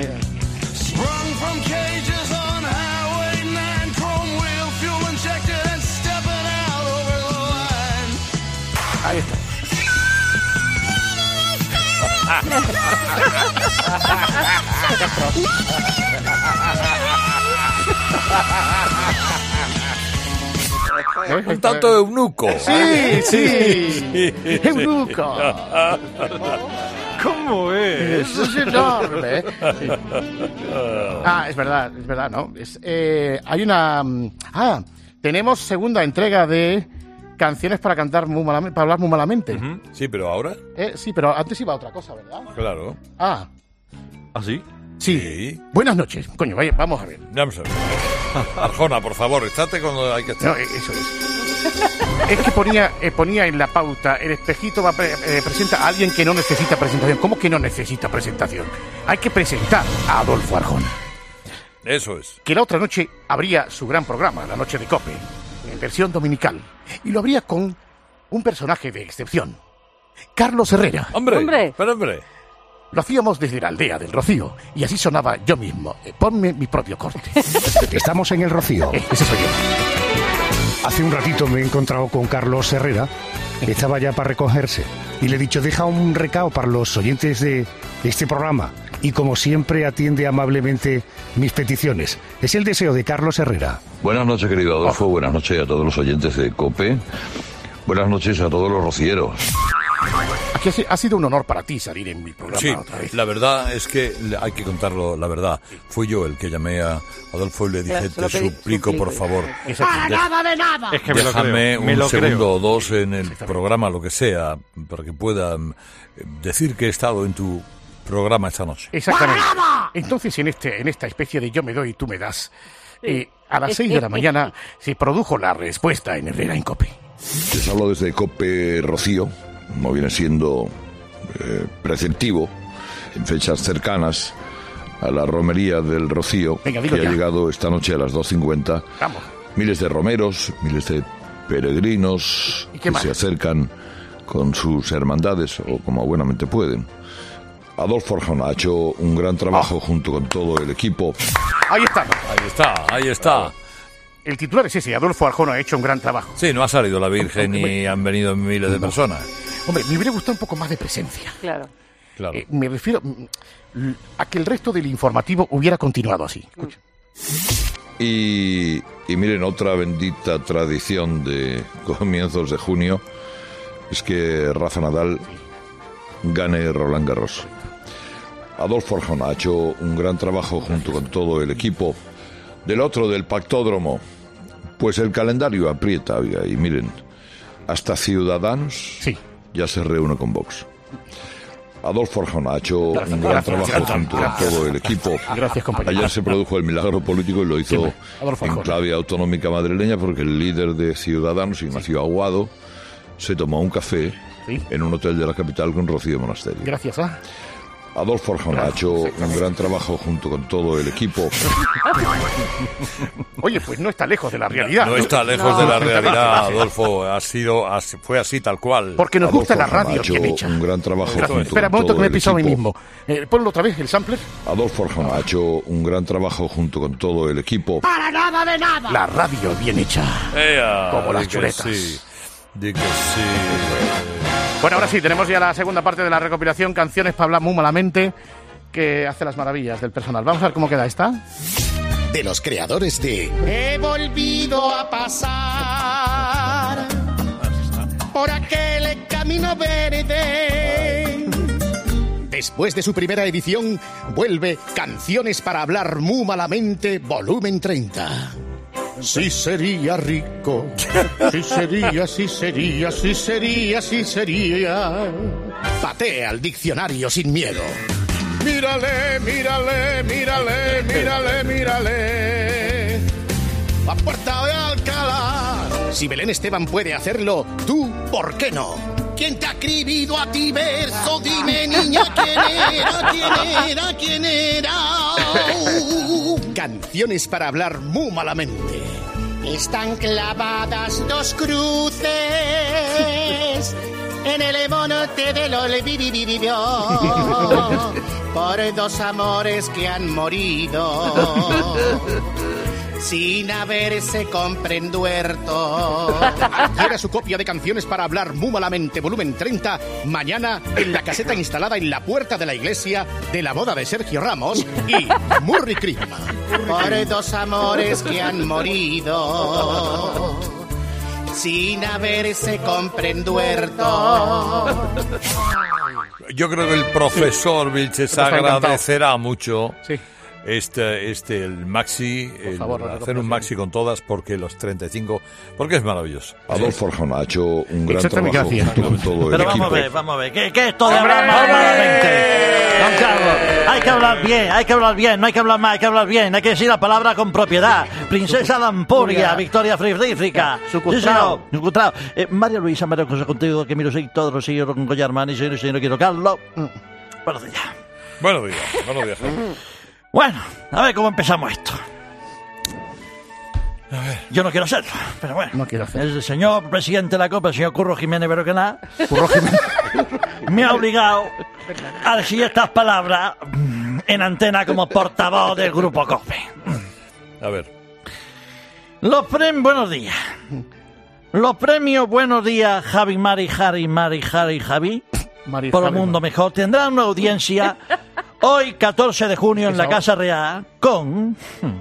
Ahí está. Un tanto eunuco. Sí. Eunuco. ¿Cómo es? Eso es enorme. Sí. Ah, es verdad, ¿no? Hay una... tenemos segunda entrega de canciones para cantar muy malamente, para hablar muy malamente. Sí, pero ahora. Sí, pero antes iba otra cosa, ¿verdad? Claro. ¿Ah, sí? Sí. Buenas noches. Coño, vaya, vamos a ver. Vamos a ver. Arjona, por favor, estate cuando hay que estar. No, eso es. Es que ponía en la pauta, el Espejito presenta a alguien que no necesita presentación. ¿Cómo que no necesita presentación? Hay que presentar a Adolfo Arjona. Eso es. Que la otra noche habría su gran programa, La Noche de Cope, en versión dominical. Y lo habría con un personaje de excepción. Carlos Herrera. ¡Hombre! Lo hacíamos desde la aldea del Rocío. Y así sonaba yo mismo. Ponme mi propio corte. Estamos en el Rocío. Ese soy yo. Hace un ratito me he encontrado con Carlos Herrera. Estaba ya para recogerse. Y le he dicho, deja un recado para los oyentes de este programa. Y como siempre atiende amablemente mis peticiones. Es el deseo de Carlos Herrera. Buenas noches, querido Adolfo. Buenas noches a todos los oyentes de COPE. Buenas noches a todos los rocieros. Aquí ha sido un honor para ti salir en mi programa otra vez. La verdad es que hay que contarlo, la verdad. Fui yo el que llamé a Adolfo y le dije, te suplico, por favor. ¡Nada de nada! Es que déjame un segundo o dos en el programa, lo que sea, para que pueda decir que he estado en tu programa esta noche. Exactamente. Entonces, en esta especie de yo me doy y tú me das, a las 6 de la mañana se produjo la respuesta en Herrera en COPE. Les hablo desde COPE Rocío, como viene siendo preceptivo, en fechas cercanas a la romería del Rocío, que ha llegado esta noche a las 2:50. Vamos. Miles de romeros, miles de peregrinos que se acercan con sus hermandades, o como buenamente pueden. Adolfo Arjona ha hecho un gran trabajo junto con todo el equipo. Ahí está. El titular es ese, Adolfo Arjona ha hecho un gran trabajo. Sí, no ha salido la Virgen y han venido miles de personas. Hombre, me hubiera gustado un poco más de presencia. Claro. Me refiero a que el resto del informativo hubiera continuado así. Escucha. Y miren, otra bendita tradición de comienzos de junio es que Rafa Nadal gane Roland Garros. Adolfo Arjona ha hecho un gran trabajo junto con todo el equipo. Del otro, del Pactódromo, pues el calendario aprieta, oiga, y miren, hasta Ciudadanos ya se reúne con Vox. Adolfo Arjona ha hecho un gran trabajo junto con todo el equipo. Gracias, compañero. Ayer se produjo el milagro político y lo hizo en clave autonómica madrileña, porque el líder de Ciudadanos, Ignacio Aguado, se tomó un café en un hotel de la capital con Rocío Monasterio. Gracias, Adolfo Arjona ha hecho un gran trabajo junto con todo el equipo. Oye, pues no está lejos de la realidad. No está lejos de la realidad, Adolfo. Fue así tal cual. Porque nos gusta Adolfo la radio ha hecho bien hecha. un gran trabajo junto Espera un con momento que todo me he el pisado a mí equipo. mismo. Ponlo otra vez, el sampler. Adolfo Arjona ha hecho un gran trabajo junto con todo el equipo. Para nada de nada. La radio bien hecha. Como las Di que chuletas. sí, di que sí. Bueno, ahora sí, tenemos ya la segunda parte de la recopilación, canciones para hablar muy malamente, que hace las maravillas del personal. Vamos a ver cómo queda esta. De los creadores de He volvido a pasar por aquel camino verde. Después de su primera edición, vuelve Canciones para hablar muy malamente, volumen 30. Sí sería rico, sí sería, sí sería, sí sería, sí sería. Patea al diccionario sin miedo. Mírale, mírale, mírale, mírale, mírale. A Puerta de Alcalá. Si Belén Esteban puede hacerlo, tú, ¿por qué no? ¿Quién te ha escribido a ti verso? Dime, niña, ¿quién era? ¿Quién era? ¿Quién era? Canciones para hablar muy malamente. Están clavadas dos cruces en el monte del olvido por dos amores que han morido sin haberse comprenduerto. Adquiera su copia de Canciones para hablar muy malamente, volumen 30, mañana en la caseta instalada en la puerta de la iglesia de la boda de Sergio Ramos y Murri Crisma. Por dos amores que han morido sin haberse comprenduerto. Yo creo que el profesor Vilches agradecerá mucho el maxi, hacer un maxi con todas, porque los 35, porque es maravilloso. Adolfo Arjona ha hecho un gran trabajo junto con todo el equipo. Vamos a ver, ¿qué es esto de hablar malamente? Don Carlos, hay que hablar bien, no hay que hablar mal, hay que hablar bien, hay que decir la palabra con propiedad. Princesa de Ampuria, Victoria Frigorífica. Sucutrao. María Luisa, María José contigo, que miro soy todos los señores con Collarmani, señor quiero Carlos. Buenos días. Buenos días. Bueno, a ver cómo empezamos esto. Yo no quiero hacerlo, pero bueno. No quiero hacerlo. El señor presidente de la COPE, el señor Curro Jiménez Beroquená, me ha obligado a decir estas palabras en antena como portavoz del grupo COPE. A ver. Buenos días. Los premios Buenos Días Javi, Mari, Javi, por el mundo mejor, tendrán una audiencia hoy, 14 de junio, en la Casa Real, con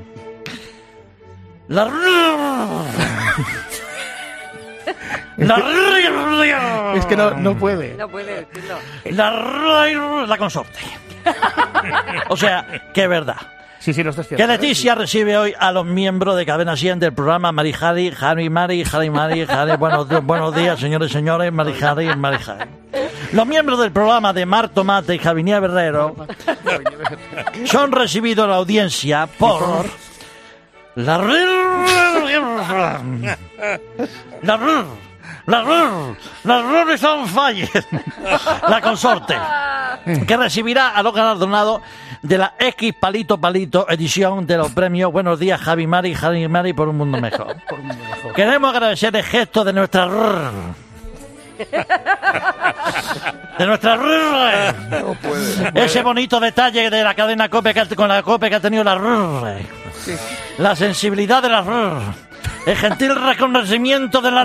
Es que no puede. No puede decirlo. La consorte. O sea, que es verdad. Sí, no estás que Leticia recibe hoy a los miembros de Cadena 100 del programa Marijari, Mari. Buenos días, señores y señores, Marijari. Los miembros del programa de Mar Tomate y Javier Herrero son recibidos a la audiencia por la Rolling on Fire, la consorte, que recibirá a los galardonados de la X Palito edición de los premios Buenos Días Javi Mari por un mundo mejor. Queremos agradecer el gesto de nuestra ese bonito detalle de la cadena COPE con la COPE que ha tenido la sensibilidad de el gentil reconocimiento de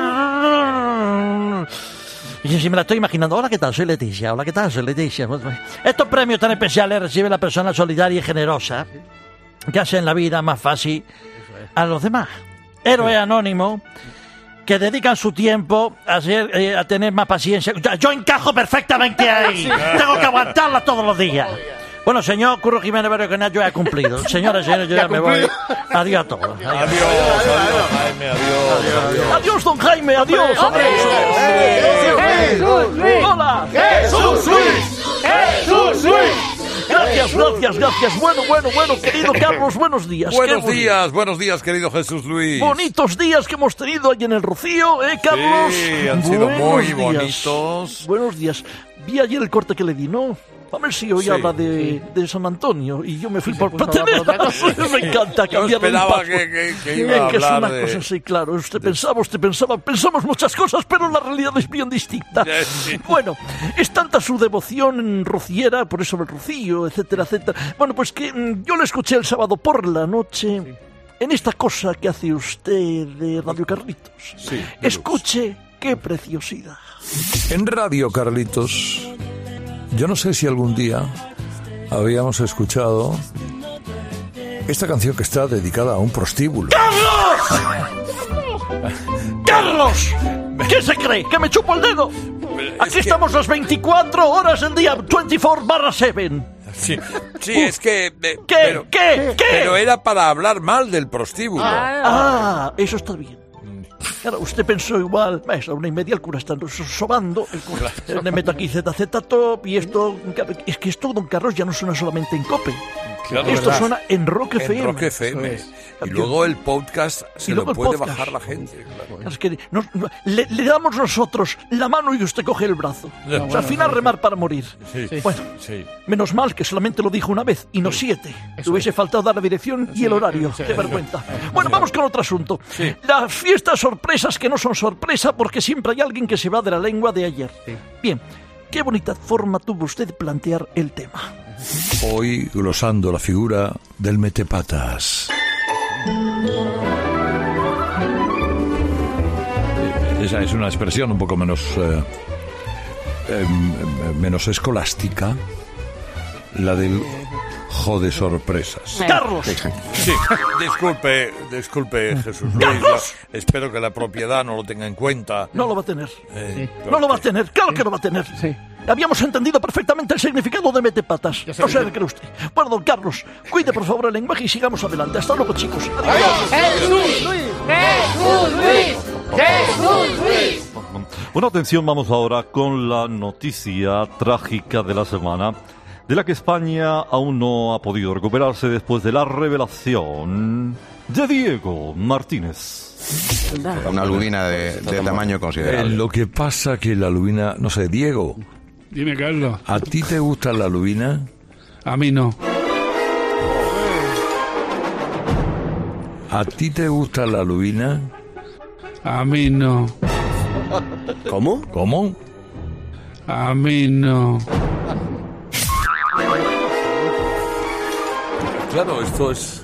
y si me la estoy imaginando. Hola, ¿qué tal? Soy Leticia. Estos premios tan especiales recibe la persona solidaria y generosa que hace en la vida más fácil a los demás. Héroes anónimos que dedican su tiempo a tener más paciencia. Yo encajo perfectamente ahí. Tengo que aguantarla todos los días. Bueno, señor Curro Jiménez Beroquená, yo he cumplido. Señores, yo ya me voy. Adiós a todos. Adiós, Jaime, adiós. Adiós, don Jaime, adiós. ¡Jesús Luis! ¡Hola! ¡Jesús Luis! ¡Jesús Luis! Gracias. Bueno, querido Carlos, buenos días. Buenos días, querido Jesús Luis. Bonitos días que hemos tenido ahí en el Rocío, Carlos? Sí, han sido muy bonitos. Buenos días. Vi ayer el corte que le di, ¿no? A ver si hoy habla de San Antonio y yo me fui por Paterna. Me encanta cambiar el paso. que iba a que es hablar una de... cosa así, claro. Usted pensaba, pensamos muchas cosas, pero la realidad es bien distinta. Sí. Bueno, es tanta su devoción rociera, por eso el rocío, etcétera, etcétera. Bueno, pues que yo le escuché el sábado por la noche en esta cosa que hace usted de Radio Carlitos. Sí, escuche qué preciosidad. En Radio Carlitos, yo no sé si algún día habíamos escuchado esta canción que está dedicada a un prostíbulo. ¡Carlos! ¿Qué se cree? ¿Que me chupo el dedo? Aquí estamos las 24 horas del día, 24/7. Sí, es que... ¿Qué? Pero era para hablar mal del prostíbulo. Eso está bien. Claro, usted pensó igual, a la 1:30 el cura está sobando, le meto aquí ZZ-Top y esto, es que esto, don Carlos, ya no suena solamente en COPE. Claro, esto ¿verdad? Suena en Rock FM. En Rock FM. Y luego el podcast se lo puede bajar la gente. Claro. Es que le damos nosotros la mano y usted coge el brazo. O sea, al final remar para morir. Sí. Bueno, menos mal que solamente lo dijo una vez y no 7. Le hubiese faltado dar la dirección y el horario. Qué vergüenza. Bueno, vamos con otro asunto. Las fiestas sorpresas que no son sorpresa porque siempre hay alguien que se va de la lengua de ayer. Bien, qué bonita forma tuvo usted de plantear el tema. Hoy glosando la figura del metepatas. Esa es una expresión un poco menos escolástica, la del jode sorpresas. ¡Carlos! Sí, disculpe, Jesús Luis. Espero que la propiedad no lo tenga en cuenta. No lo va a tener. No lo va a tener, claro que lo va a tener. Habíamos entendido perfectamente el significado de metepatas. No sé qué cree usted. Bueno, don Carlos, cuide por favor el lenguaje y sigamos adelante. Hasta luego, chicos. Adiós. ¡Jesús Luis! ¡Jesús Luis! ¡Jesús Luis! Bueno, atención, vamos ahora con la noticia trágica de la semana, de la que España aún no ha podido recuperarse después de la revelación de Diego Martínez. Una lubina de tamaño considerable. Lo que pasa que la lubina... No sé, Diego. Dime, Carlos. ¿A ti te gusta la lubina? A mí no. ¿A ti te gusta la lubina? A mí no. ¿Cómo? ¿Cómo? A mí no. Claro, esto es...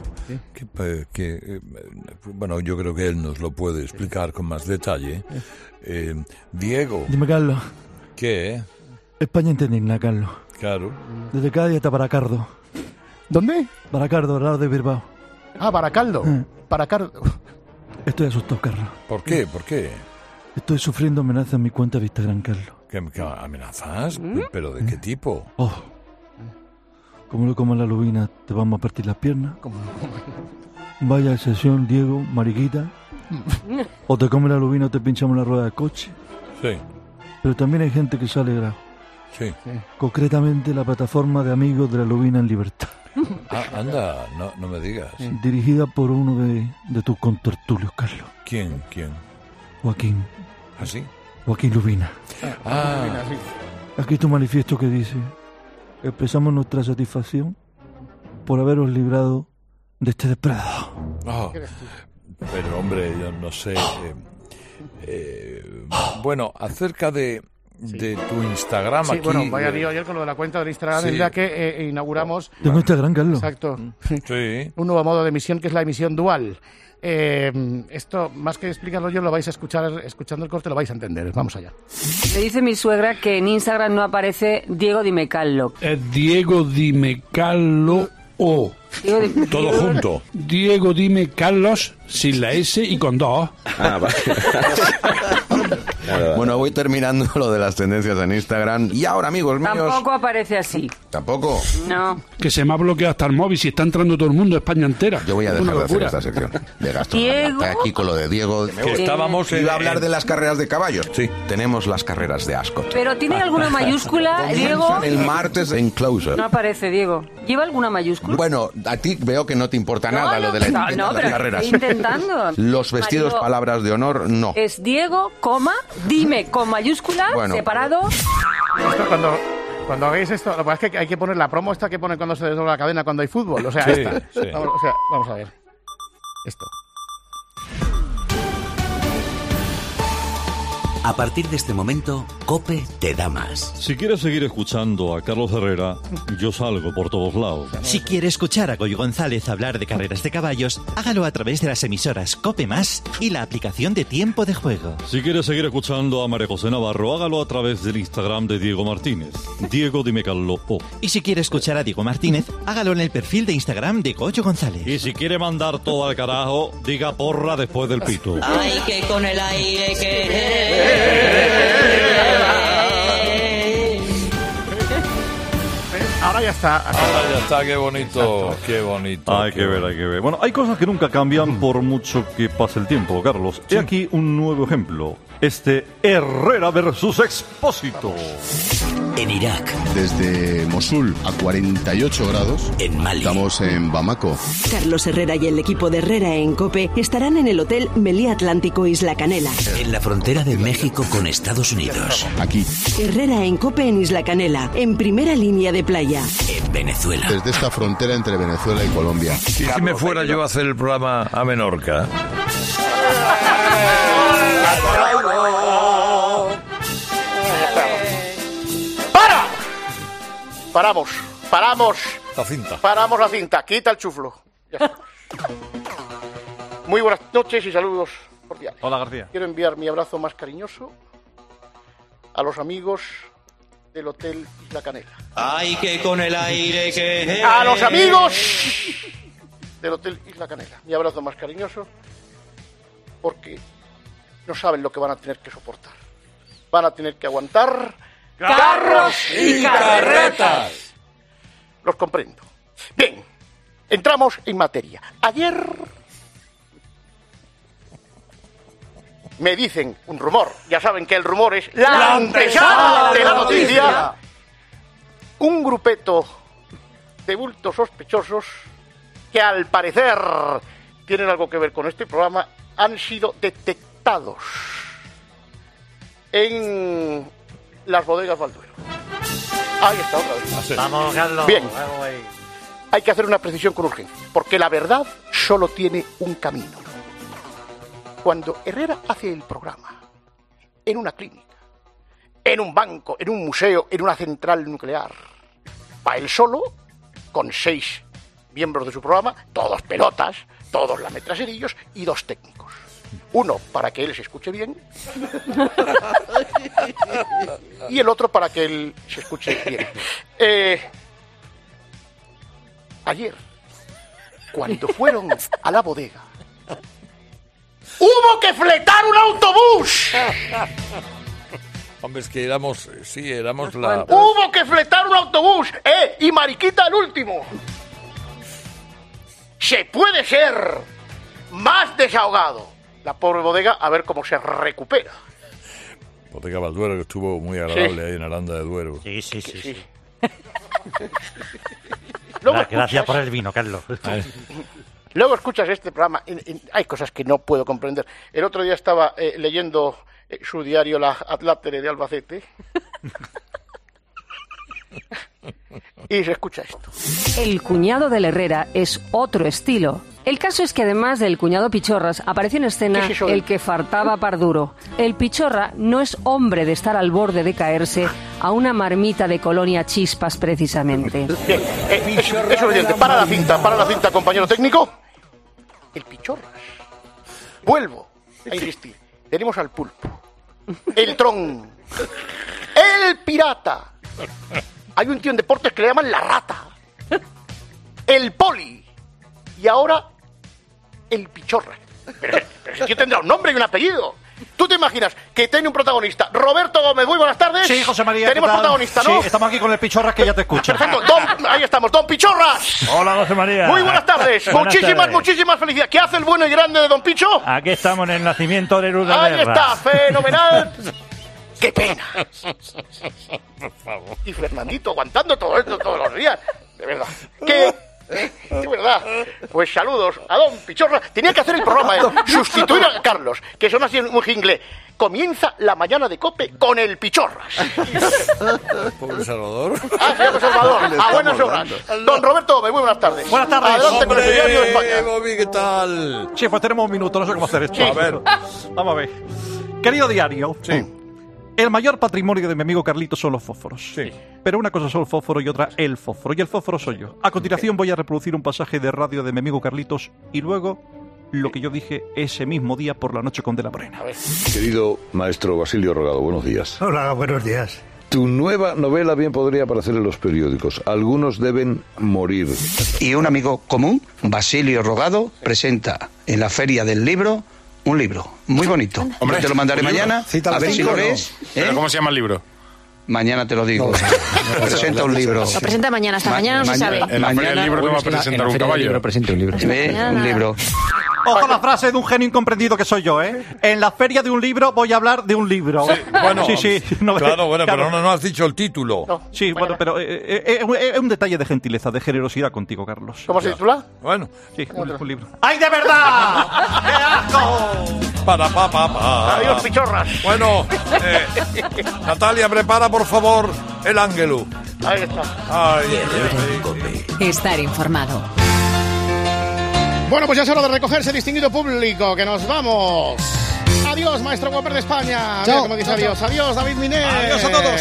bueno, yo creo que él nos lo puede explicar con más detalle. Diego. Dime, Carlos. ¿Qué? España indigna, Carlos. Claro. Desde Cádiz hasta Baracardo. ¿Dónde? Baracardo, al lado de Bilbao. Baracaldo. Baracardo. Estoy asustado, Carlos. ¿Por qué? ¿Por qué? Estoy sufriendo amenazas en mi cuenta de Instagram, Carlos. ¿Qué amenazas? ¿Pero de qué tipo? Como lo comas la lubina, te vamos a partir las piernas. Vaya sesión, Diego, mariquita. O te comes la lubina o te pinchamos la rueda del coche. Sí. Pero también hay gente que se ha alegrado. Sí. Concretamente la plataforma de amigos de la lubina en libertad. Anda, no me digas. Dirigida por uno de tus contertulios, Carlos. ¿Quién? Joaquín. ¿Ah, sí? Joaquín Lubina. Aquí tu manifiesto que dice: expresamos nuestra satisfacción por haberos librado de este depredador. Pero hombre, yo no sé. Bueno, acerca de tu Instagram aquí... bueno, vaya lío ayer con lo de la cuenta del Instagram, el día que inauguramos... Tengo Instagram, Carlos. Exacto. Sí. Un nuevo modo de emisión que es la emisión dual. Esto, más que explicarlo yo, lo vais a escuchar, escuchando el corte lo vais a entender. Vamos allá. Me dice mi suegra que en Instagram no aparece Diego Dime Carlo. Diego Dime Carlo O. Todo junto. Diego Dime Carlos sin la S y con 2. Vale. Bueno, voy terminando lo de las tendencias en Instagram. Y ahora, amigos míos... Tampoco aparece así. ¿Tampoco? No. Que se me ha bloqueado hasta el móvil si está entrando todo el mundo, España entera. Yo voy a dejar de hacer esta sección de gastronomía. Diego. Está aquí con lo de Diego. Estábamos Iba a hablar de las carreras de caballos. Sí. Tenemos las carreras de Ascot. ¿Pero tiene alguna mayúscula, Diego? El martes en Closer. No aparece, Diego. ¿Lleva alguna mayúscula? Bueno, a ti veo que no te importa nada lo de la etiqueta de las carreras. Estoy intentando. Los vestidos, Marido, palabras de honor, no. Es Diego, dime, con mayúscula, Bueno. separado. Esto Cuando hagáis esto, lo que pasa es que hay que poner la promo esta que pone cuando se desdobla la cadena cuando hay fútbol. O sea, Sí, esta. sí. Vamos a ver. Esto. A partir de este momento, COPE te da más. Si quieres seguir escuchando a Carlos Herrera, yo salgo por todos lados. Si quiere escuchar a Goyo González hablar de carreras de caballos, hágalo a través de las emisoras COPE Más y la aplicación de Tiempo de Juego. Si quieres seguir escuchando a María José Navarro, hágalo a través del Instagram de Diego Martínez. Diego Dime Carlos O. Y si quiere escuchar a Diego Martínez, hágalo en el perfil de Instagram de Goyo González. Y si quiere mandar todo al carajo, diga porra después del pito. Ay, que con el aire que... Ahora ya está. Ahora ya está, qué bonito, qué bonito. Hay que ver, hay que ver. Bueno, hay cosas que nunca cambian por mucho que pase el tiempo, Carlos. He aquí un nuevo ejemplo. Herrera versus Expósito. En Irak. Desde Mosul a 48 grados. En Mali. Estamos en Bamako. Carlos Herrera y el equipo de Herrera en COPE estarán en el Hotel Meliá Atlántico Isla Canela. En la frontera de México con Estados Unidos. Aquí. Herrera en COPE en Isla Canela, en primera línea de playa. En Venezuela. Desde esta frontera entre Venezuela y Colombia. ¿Y si me fuera yo a hacer el programa a Menorca? Paramos. La cinta. Paramos la cinta. Quita el chuflo. Ya está. Muy buenas noches y saludos cordiales. Hola, García. Quiero enviar mi abrazo más cariñoso a los amigos del Hotel Isla Canela. Ay, que con el aire que... A los amigos del Hotel Isla Canela. Mi abrazo más cariñoso porque no saben lo que van a tener que soportar. Van a tener que aguantar... ¡Carros y carretas! Los comprendo. Bien, entramos en materia. Ayer me dicen un rumor, ya saben que el rumor es la antesala de la noticia. Un grupeto de bultos sospechosos que al parecer tienen algo que ver con este programa han sido detectados en las bodegas Balduero. Ahí está otra vez. Vamos, Carlos. Bien. Hay que hacer una precisión con urgencia, porque la verdad solo tiene un camino. Cuando Herrera hace el programa en una clínica, en un banco, en un museo, en una central nuclear, va él solo, con 6 miembros de su programa, todos pelotas, todos lametraserillos y 2 técnicos. Uno para que él se escuche bien y el otro para que él se escuche bien. Ayer, cuando fueron a la bodega, ¡hubo que fletar un autobús! Hombre, es que éramos la... ¡Hubo que fletar un autobús! Y Mariquita el último. Se puede ser más desahogado. La pobre bodega, a ver cómo se recupera. Bodega Balduero, que estuvo muy agradable ahí en Aranda de Duero. Sí. Gracias por el vino, Carlos. Luego escuchas este programa, hay cosas que no puedo comprender. El otro día estaba leyendo su diario La Atlátere de Albacete y se escucha esto. El cuñado del Herrera es otro estilo. El caso es que además del cuñado Pichorras apareció en escena el que fartaba Parduro. El Pichorra no es hombre de estar al borde de caerse a una marmita de Colonia Chispas precisamente. Bien, es suficiente. Para la cinta, compañero técnico. El Pichorras. Vuelvo a insistir. Tenemos al Pulpo, el Tron, el Pirata. Hay un tío en deportes que le llaman la Rata, el Poli y ahora el Pichorra. Pero ese tío tendrá un nombre y un apellido. ¿Tú te imaginas que tiene un protagonista? Roberto Gómez, muy buenas tardes. Sí, José María. Tenemos protagonista, ¿no? Sí, estamos aquí con el Pichorras que ya te escucha. Perfecto, ahí estamos, Don Pichorras. Hola, José María. Muy buenas tardes. Muchísimas felicidades. ¿Qué hace el bueno y grande de Don Picho? Aquí estamos en el nacimiento de Luz de Ahí Guerra. está, fenomenal. ¡Qué pena! Por favor. Y Fernandito aguantando todo esto todos los días. De verdad. Que Es verdad. Pues saludos a don Pichorra. Tenía que hacer el programa, sustituir a Carlos, que son así muy inglés. Comienza la mañana de COPE con el Pichorras. Pobre Salvador. Señor Salvador, a buenas horas. Don Roberto, muy buenas tardes. Buenas tardes. Adelante con el diario de España. Bobby, ¿qué tal? Sí, pues tenemos un minuto, no sé cómo hacer esto. Sí. A ver. Vamos a ver. Querido diario. Sí. El mayor patrimonio de mi amigo Carlito son los fósforos. Sí. Pero una cosa son el fósforo y otra el fósforo. Y el fósforo soy yo. A continuación voy a reproducir un pasaje de radio de mi amigo Carlitos y luego lo que yo dije ese mismo día por la noche con De la Morena. Querido maestro Basilio Rogado, buenos días. Hola, buenos días. Tu nueva novela bien podría aparecer en los periódicos. Algunos deben morir. Y un amigo común, Basilio Rogado, presenta en la Feria del Libro un libro muy bonito. Hombre, te lo mandaré mañana, a ver si lo lees. ¿Pero cómo se llama el libro? Mañana te lo digo. Presenta un libro. Lo presenta mañana, hasta mañana no se sabe. En la Feria del Libro no va a presentar un caballo. Presenta un libro. Un libro. Ojo la frase de un genio incomprendido que soy yo, ¿eh? En la feria de un libro voy a hablar de un libro. Sí, bueno, sí. No, claro, pero no has dicho el título. No, sí, bueno, pero es un detalle de gentileza, de generosidad contigo, Carlos. ¿Cómo se titula? Bueno. Sí, un libro. ¡Ay, de verdad! ¡Qué asco! Adiós, Pichorras. Bueno, Natalia, prepara por favor el ángelus. Ahí está. Estar informado. Bueno, pues ya es hora de recogerse, distinguido público, que nos vamos. Adiós, maestro Whopper de España. Chao. Como dice adiós. Adiós, David Miner. Adiós a todos.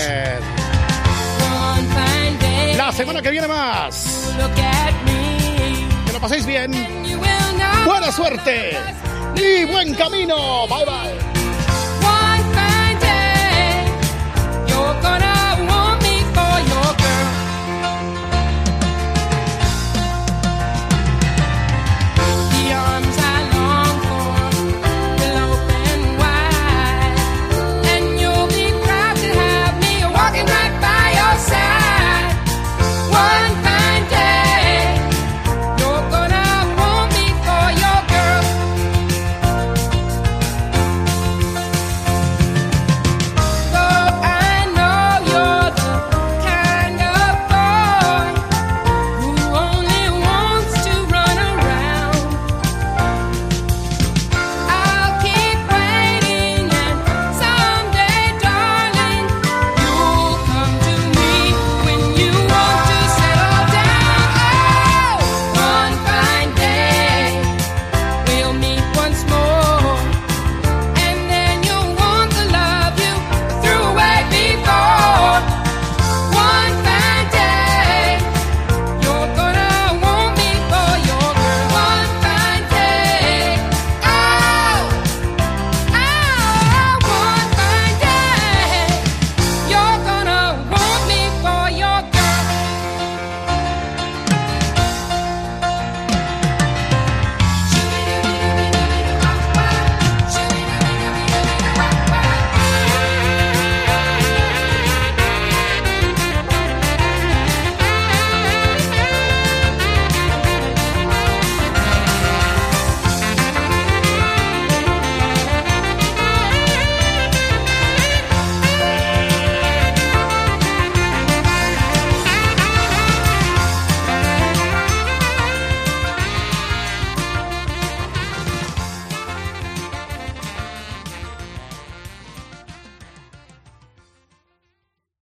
La semana que viene más. Que lo paséis bien. Buena suerte y buen camino. Bye, bye.